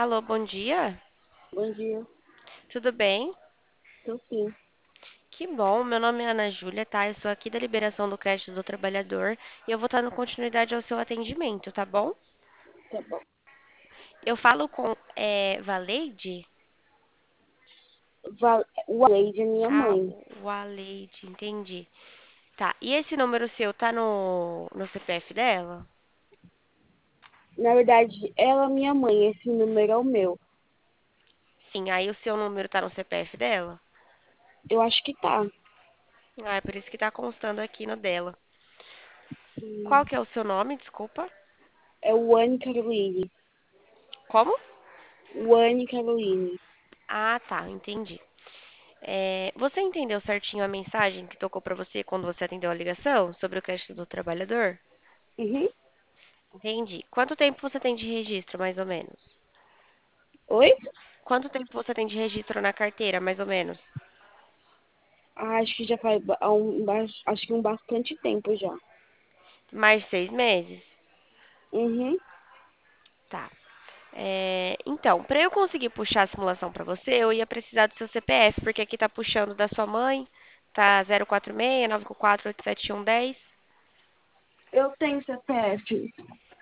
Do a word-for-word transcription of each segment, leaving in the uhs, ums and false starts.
Alô, bom dia. Bom dia, Tudo bem? tô sim. Que bom. Meu nome é Ana Júlia, tá? Eu sou aqui da Liberação do Crédito do Trabalhador e eu vou estar dando continuidade ao seu atendimento, tá bom? Tá bom. Eu falo com é, Valeide? Val... O Aleide é minha Ah, mãe. Waleide, entendi. Tá. E esse número seu tá no, no C P F dela? Na verdade, ela é minha mãe, esse número é o meu. Sim, aí o seu número tá no C P F dela? Eu acho que tá. Ah, é por isso que tá constando aqui no dela. Hum, Qual que é o seu nome? Desculpa. É o Anne Caroline. Como? O Anne Caroline. Ah, tá, entendi. É, você entendeu certinho a mensagem que tocou para você quando você atendeu a ligação sobre o crédito do trabalhador? Uhum. Entendi. Quanto tempo você tem de registro, mais ou menos? Oi? Quanto tempo você tem de registro na carteira, mais ou menos? Ah, acho que já faz ba- há um, ba- acho que um bastante tempo já. Mais de seis meses? Uhum. Tá. É, então, para eu conseguir puxar a simulação para você, eu ia precisar do seu C P F, porque aqui tá puxando da sua mãe, tá zero quatro seis, nove quatro oito sete um um zero. Eu tenho C P F.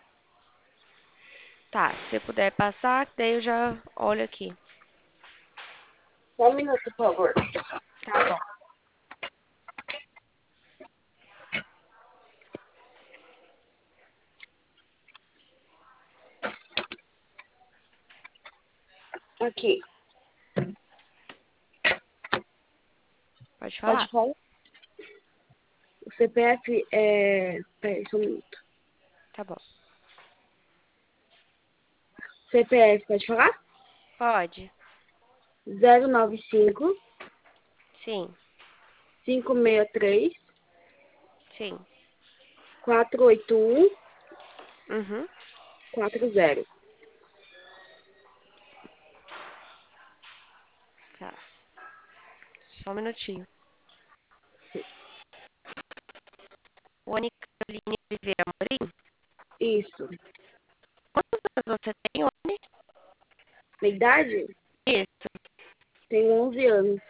Tá, se você puder passar, daí eu já olho aqui. Só um minuto, por favor. Tá bom. Aqui. Pode Pode falar? falar? O C P F é. Peraí, só um minuto. Tá bom. C P F, pode falar? Pode. Zero nove cinco Sim, cinco seis três sim. quatro oito um Uhum. quatro zero. Tá. Só um minutinho. O Aline Oliveira Amorim? Isso. Quantos anos você tem, Oni? Minha idade? Isso. Tenho onze anos.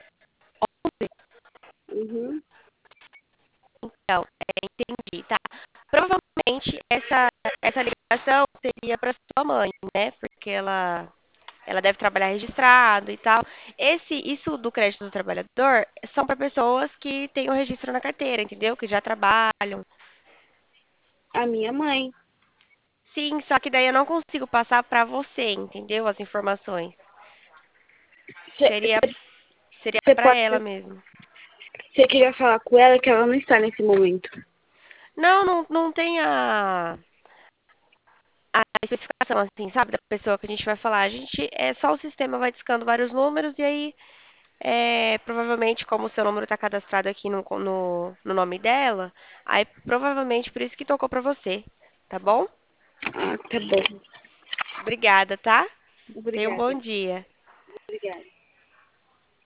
Uhum. Então, é, entendi. Tá. Provavelmente essa, essa ligação seria para sua mãe, né? Porque ela, ela deve trabalhar registrado e tal. Esse, isso do crédito do trabalhador são para pessoas que têm o registro na carteira, entendeu? Que já trabalham. A minha mãe. Sim, só que daí eu não consigo passar para você, entendeu? As informações. Seria, seria Você para pode. ela mesmo. Você queria falar com ela que ela não está nesse momento. Não, não, não tem a, a especificação, assim, sabe, da pessoa que a gente vai falar. A gente, é só o sistema vai discando vários números e aí, é, provavelmente, como o seu número está cadastrado aqui no, no, no nome dela, aí provavelmente por isso que tocou para você, tá bom? Ah, tá bom. Obrigada, tá? Tenha um bom Obrigada. dia. Obrigada.